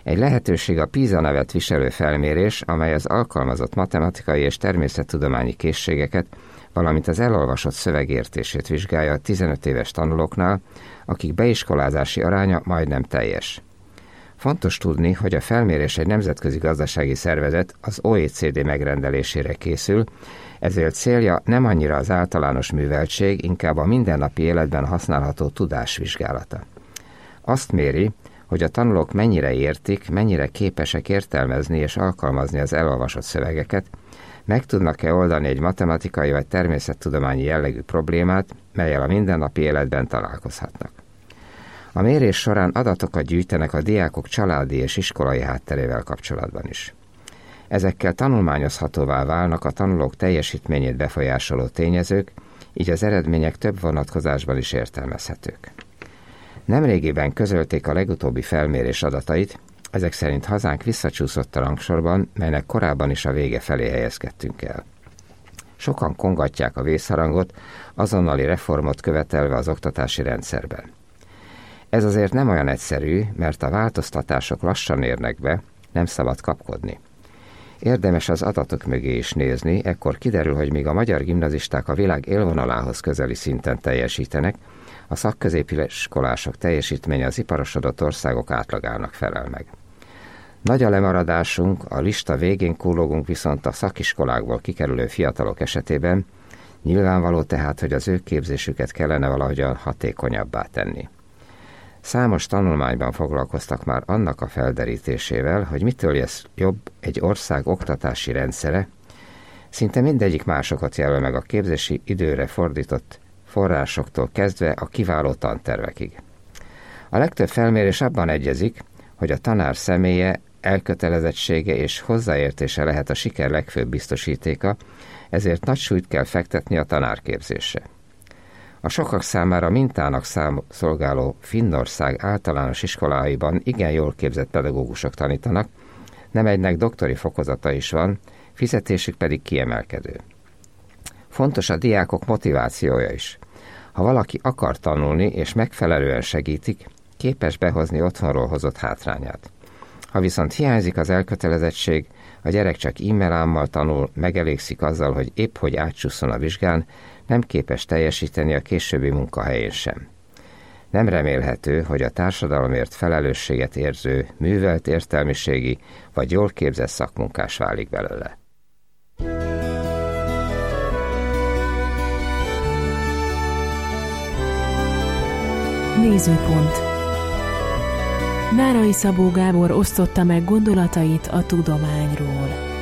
Egy lehetőség a PISA nevet viselő felmérés, amely az alkalmazott matematikai és természettudományi készségeket, valamint az elolvasott szöveg értését vizsgálja a 15 éves tanulóknál, akik beiskolázási aránya majdnem teljes. Fontos tudni, hogy a felmérés egy nemzetközi gazdasági szervezet, az OECD megrendelésére készül, ezért célja nem annyira az általános műveltség, inkább a mindennapi életben használható tudás vizsgálata. Azt méri, hogy a tanulók mennyire értik, mennyire képesek értelmezni és alkalmazni az elolvasott szövegeket, meg tudnak-e oldani egy matematikai vagy természettudományi jellegű problémát, mellyel a mindennapi életben találkozhatnak. A mérés során adatokat gyűjtenek a diákok családi és iskolai hátterével kapcsolatban is. Ezekkel tanulmányozhatóvá válnak a tanulók teljesítményét befolyásoló tényezők, így az eredmények több vonatkozásban is értelmezhetők. Nemrégiben közölték a legutóbbi felmérés adatait, ezek szerint hazánk visszacsúszott a rangsorban, melynek korábban is a vége felé helyezkedtünk el. Sokan kongatják a vészharangot, azonnali reformot követelve az oktatási rendszerben. Ez azért nem olyan egyszerű, mert a változtatások lassan érnek be, nem szabad kapkodni. Érdemes az adatok mögé is nézni, ekkor kiderül, hogy míg a magyar gimnazisták a világ élvonalához közeli szinten teljesítenek, a szakközépiskolások teljesítménye az iparosodott országok átlagának felel meg. Nagy a lemaradásunk, a lista végén kullogunk, viszont a szakiskolákból kikerülő fiatalok esetében nyilvánvaló tehát, hogy az ő képzésüket kellene valahogyan hatékonyabbá tenni. Számos tanulmányban foglalkoztak már annak a felderítésével, hogy mitől lesz jobb egy ország oktatási rendszere, szinte mindegyik másokat jelöl meg a képzési időre fordított forrásoktól kezdve a kiváló tantervekig. A legtöbb felmérés abban egyezik, hogy a tanár személye, elkötelezettsége és hozzáértése lehet a siker legfőbb biztosítéka, ezért nagy súlyt kell fektetni a tanárképzésre. A sokak számára mintának szolgáló Finnország általános iskoláiban igen jól képzett pedagógusok tanítanak, nem egynek doktori fokozata is van, fizetésük pedig kiemelkedő. Fontos a diákok motivációja is. Ha valaki akar tanulni és megfelelően segítik, képes behozni otthonról hozott hátrányát. Ha viszont hiányzik az elkötelezettség, a gyerek csak e-mailámmal tanul, megelégszik azzal, hogy épp hogy átcsusszon a vizsgán, nem képes teljesíteni a későbbi munkahelyén sem. Nem remélhető, hogy a társadalomért felelősséget érző, művelt értelmiségi vagy jól képzett szakmunkás válik belőle. Nézőpont. Nárai Szabó Gábor osztotta meg gondolatait a tudományról.